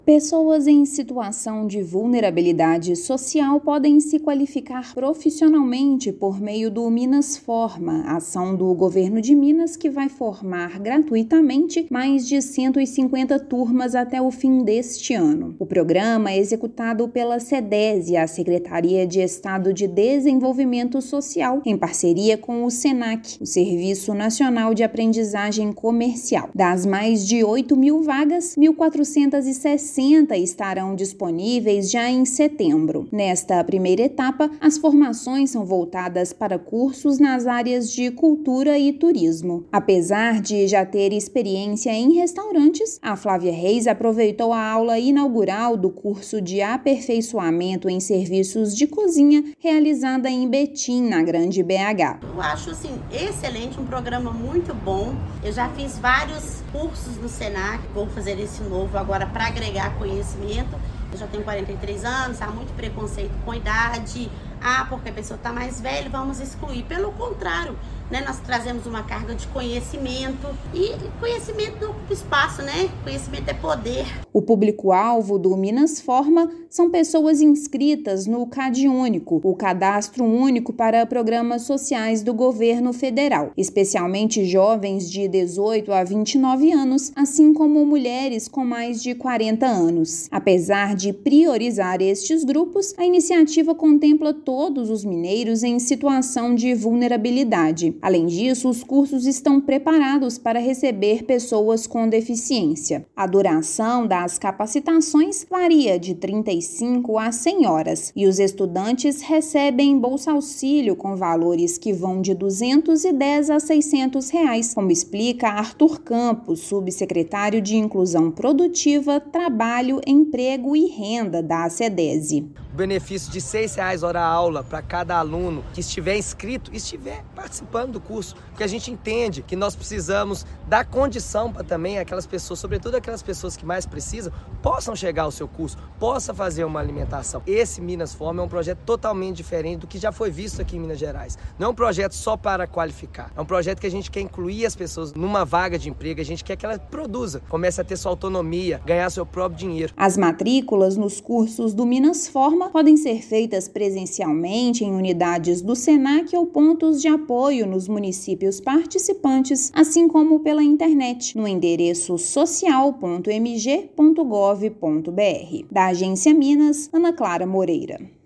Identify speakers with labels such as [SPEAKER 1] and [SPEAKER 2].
[SPEAKER 1] Pessoas em situação de vulnerabilidade social podem se qualificar profissionalmente por meio do Minas Forma, ação do governo de Minas que vai formar gratuitamente mais de 150 turmas até o fim deste ano. O programa é executado pela SEDESI, a Secretaria de Estado de Desenvolvimento Social, em parceria com o SENAC, o Serviço Nacional de Aprendizagem Comercial. Das mais de 8.000 vagas, 1.460 estarão disponíveis já em setembro. Nesta primeira etapa, as formações são voltadas para cursos nas áreas de cultura e turismo. Apesar de já ter experiência em restaurantes, a Flávia Reis aproveitou a aula inaugural do curso de aperfeiçoamento em serviços de cozinha realizada em Betim, na Grande BH.
[SPEAKER 2] Eu acho excelente, um programa muito bom. Eu já fiz vários cursos no SENAC, vou fazer esse novo agora para agregar conhecimento. Eu já tenho 43 anos, há muito preconceito com idade. Porque a pessoa está mais velha, vamos excluir. Pelo contrário, nós trazemos uma carga de conhecimento e conhecimento não ocupa espaço, Conhecimento é poder.
[SPEAKER 1] O público-alvo do Minas Forma são pessoas inscritas no CAD Único, o Cadastro Único para Programas Sociais do Governo Federal, especialmente jovens de 18 a 29 anos, assim como mulheres com mais de 40 anos. Apesar de priorizar estes grupos, a iniciativa contempla todos os mineiros em situação de vulnerabilidade. Além disso, os cursos estão preparados para receber pessoas com deficiência. A duração das capacitações varia de 35 a 100 horas e os estudantes recebem bolsa-auxílio com valores que vão de R$ 210 a R$ 600, como explica Arthur Campos, subsecretário de Inclusão Produtiva, Trabalho, Emprego e Renda da SEDESI.
[SPEAKER 3] O benefício de R$ 6 hora aula para cada aluno que estiver inscrito, estiver participando do curso, porque a gente entende que nós precisamos dar condição para também aquelas pessoas, sobretudo aquelas pessoas que mais precisam, possam chegar ao seu curso, possam fazer uma alimentação. Esse Minas Forma é um projeto totalmente diferente do que já foi visto aqui em Minas Gerais. Não é um projeto só para qualificar, é um projeto que a gente quer incluir as pessoas numa vaga de emprego, a gente quer que ela produza, comece a ter sua autonomia, ganhar seu próprio dinheiro.
[SPEAKER 1] As matrículas nos cursos do Minas Forma podem ser feitas presencialmente em unidades do SENAC ou pontos de apoio nos municípios participantes, assim como pela internet, no endereço social.mg.gov.br. Da Agência Minas, Ana Clara Moreira.